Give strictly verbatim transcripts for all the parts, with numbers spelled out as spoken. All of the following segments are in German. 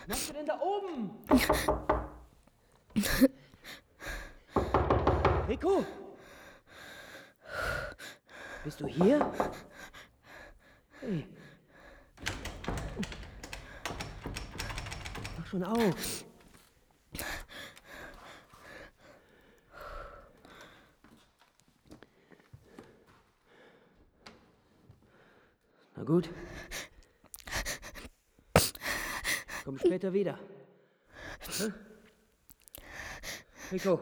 Was machst du denn da oben? Rico? Bist du hier? Hey. Mach schon auf. Na gut. Komm später wieder. Hm? Rico.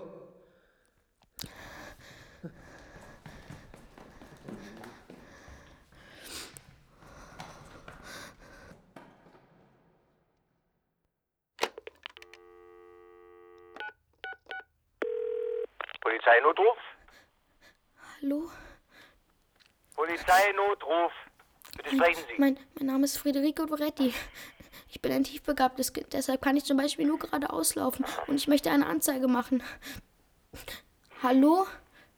Polizeinotruf? Hallo? Polizeinotruf. Bitte sprechen Sie. Mein, mein Name ist Federico Doretti. Ich bin ein tiefbegabtes Kind, deshalb kann ich zum Beispiel nur geradeaus laufen und ich möchte eine Anzeige machen. Hallo?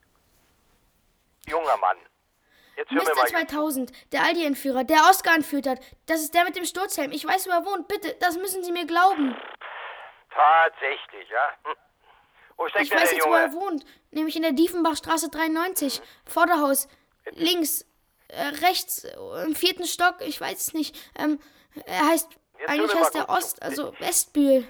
Junger Mann. Jetzt hör mir Mister mal. zweitausend, der Aldi-Entführer, der Oscar entführt hat. Das ist der mit dem Sturzhelm. Ich weiß, wo er wohnt. Bitte, das müssen Sie mir glauben. Tatsächlich, ja? Hm. Wo steckt Ich der weiß denn, jetzt, wo Junge? er wohnt. Nämlich in der Diefenbachstraße dreiundneunzig. Vorderhaus. Links. Äh, rechts. äh, Im vierten Stock. Ich weiß es nicht. Ähm, er heißt... Jetzt Eigentlich hör mir heißt mal er kurz Ost... zu. Also Westbühl.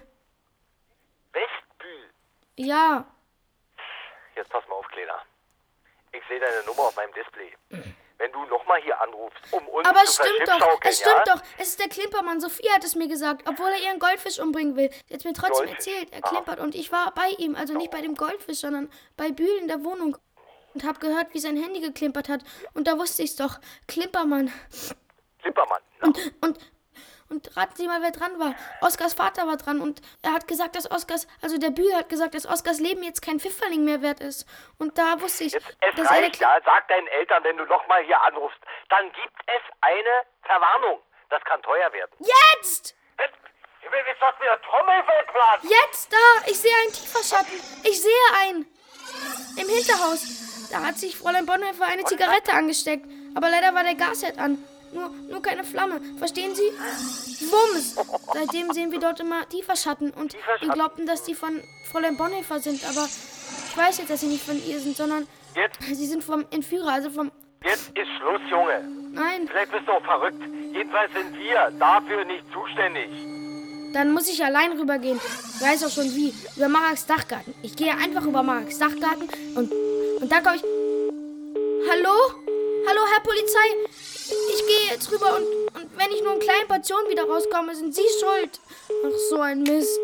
Westbühl. Ja. Jetzt pass mal auf, Kleiner. Ich sehe deine Nummer auf meinem Display. Wenn du nochmal hier anrufst, um uns Aber zu es stimmt doch. verschiffschaukeln, Es stimmt ja? doch. Es ist der Klimpermann. Sophie hat es mir gesagt. Obwohl er ihren Goldfisch umbringen will. Sie hat es mir trotzdem Goldfisch? erzählt. Er Ah. klimpert. Und ich war bei ihm. Also nicht bei dem Goldfisch, sondern bei Bühl in der Wohnung. Und habe gehört, wie sein Handy geklimpert hat. Und da wusste ich's doch. Klimpermann. Klimpermann. Na, Und, und, und raten Sie mal, wer dran war. Oskars Vater war dran und er hat gesagt, dass Oskars, also der Bühl hat gesagt, dass Oskars Leben jetzt kein Pfifferling mehr wert ist. Und da wusste ich, jetzt, es dass er der reicht, ja. Sag deinen Eltern, wenn du nochmal hier anrufst, dann gibt es eine Verwarnung. Das kann teuer werden. Jetzt! Jetzt, jetzt hast du mir Trommelfellplan. Jetzt da! Ich sehe einen Tieferschatten. Ich sehe einen. Im Hinterhaus. Da hat sich Fräulein Bonhoeffer eine Zigarette angesteckt. Aber leider war der Gasherd an. Nur, nur keine Flamme. Verstehen Sie? Wumms! Seitdem sehen wir dort immer Tieferschatten. Und wir glaubten, dass die von Fräulein Bonhoeffer sind. Aber ich weiß jetzt, dass sie nicht von ihr sind, sondern Jetzt, sie sind vom Entführer, also vom... jetzt ist Schluss, Junge. Nein, Vielleicht bist du auch verrückt. Jedenfalls sind wir dafür nicht zuständig. dann muss ich allein rübergehen. Ich weiß auch schon wie. Über Maraks Dachgarten. Ich gehe einfach über Maraks Dachgarten und, und dann komme ich... Hallo? Hallo, Herr Polizei? Ich gehe jetzt rüber und, und wenn ich nur in kleinen Portionen wieder rauskomme, sind Sie schuld. Ach, so ein Mist.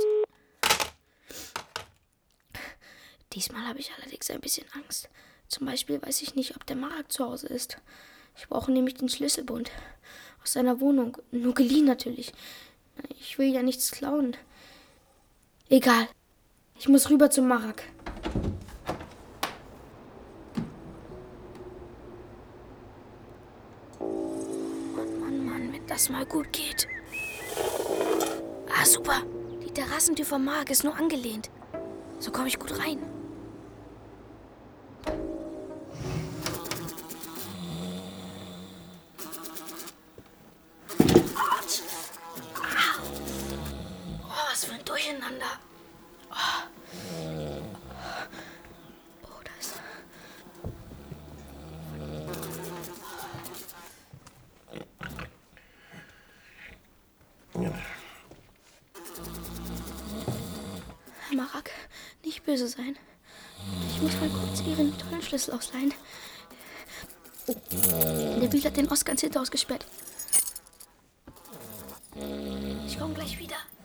Diesmal habe ich allerdings ein bisschen Angst. Zum Beispiel weiß ich nicht, ob der Marak zu Hause ist. Ich brauche nämlich den Schlüsselbund aus seiner Wohnung. Nur geliehen natürlich. Ich will ja nichts klauen. Egal. Ich muss rüber zum Marak. Mann, Mann, Mann, wenn das mal gut geht. Ah, super. Die Terrassentür vom Marak ist nur angelehnt. So komme ich gut rein. Oh, was für ein Durcheinander. Oh, oh da ist er. Herr Marak, nicht böse sein. Ich muss mal kurz Ihren tollen Schlüssel ausleihen. Oh, der Bühl hat den Oskar ins Hinterhaus gesperrt. Ich komme gleich wieder.